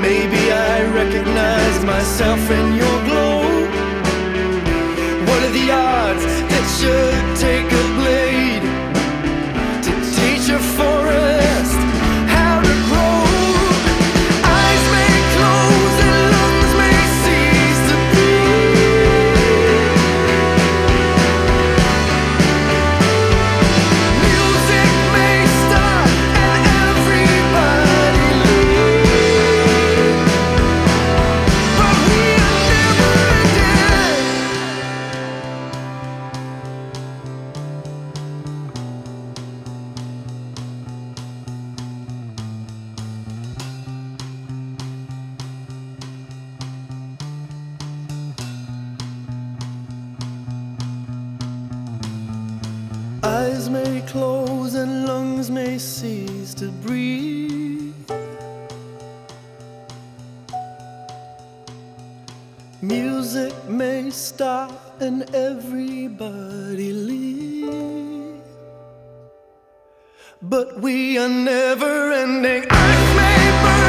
Maybe I recognize myself in your glow. What are the odds that should take a blade to teach a forest how to grow? Eyes may close and lungs may cease to breathe. Music may stop and everybody leave, but we are never dead. Eyes may close and lungs may cease to breathe. Music may stop and everybody leave, but we are never ending. Earth may burn